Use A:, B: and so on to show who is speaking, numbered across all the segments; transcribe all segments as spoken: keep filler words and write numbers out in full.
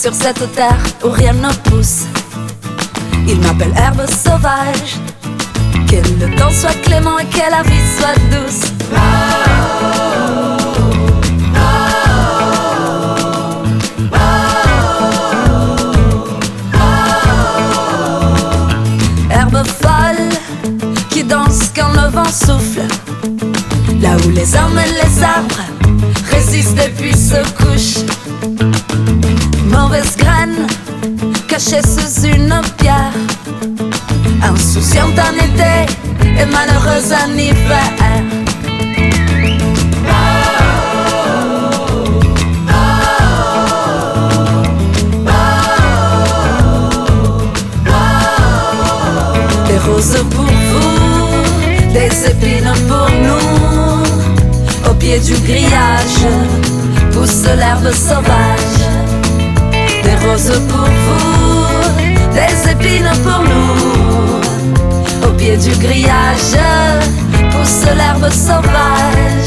A: sur cette terre où rien ne pousse. Il m'appelle herbe sauvage. Que le temps soit clément et que la vie soit douce. Herbe folle qui danse quand le vent souffle, là où les hommes et les arbres résistent et puis se couchent. Mauvaise graine cachée sous une pierre, insouciante en été et malheureuse en hiver. Des roses pour vous, des épines pour nous. Au pied du grillage pousse l'herbe sauvage. Des roses pour vous, des épines pour nous. Au pied du grillage pousse l'herbe sauvage.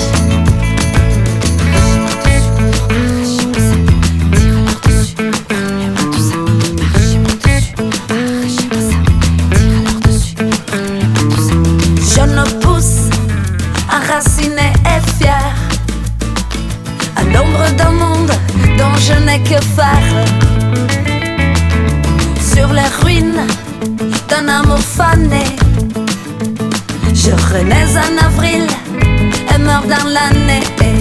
A: Jeune pousse, enraciné et fier, à l'ombre d'un monde dont je n'ai que faire. Sur les ruines d'un amour fané, je renais en avril et meurs dans l'année.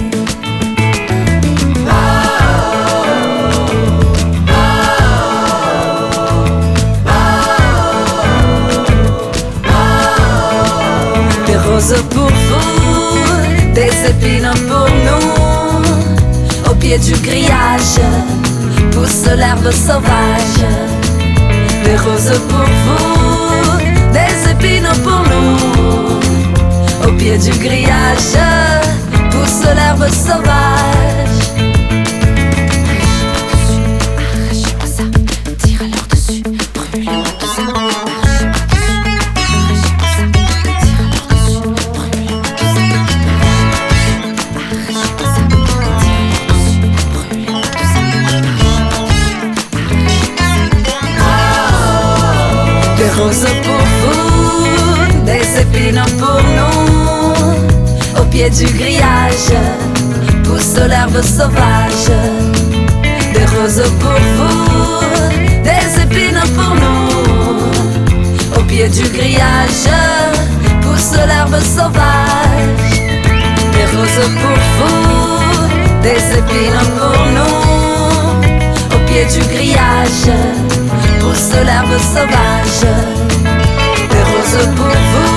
A: Des roses pour vous, des épines pour nous. Au pied du grillage pousse l'herbe sauvage. Des roses pour vous, des épines pour nous. Au pied du grillage pousse l'herbe sauvage. Arrachez-moi ça, tirez-leur dessus, brûlez-moi tout ça. Arrachez-moi ça, tirez-leur dessus, brûlez-moi tout ça. Arrachez-moi ça, tirez-leur dessus, brûlez-moi tout ça. Des roses pour vous, des épines pour nous. Au pied du grillage pousse l'herbe sauvage. Des roses pour vous, des épines pour nous. Au pied du grillage pousse l'herbe sauvage. Des roses pour vous, des épines pour nous. Au pied du grillage pousse l'herbe sauvage. Des roses pour vous,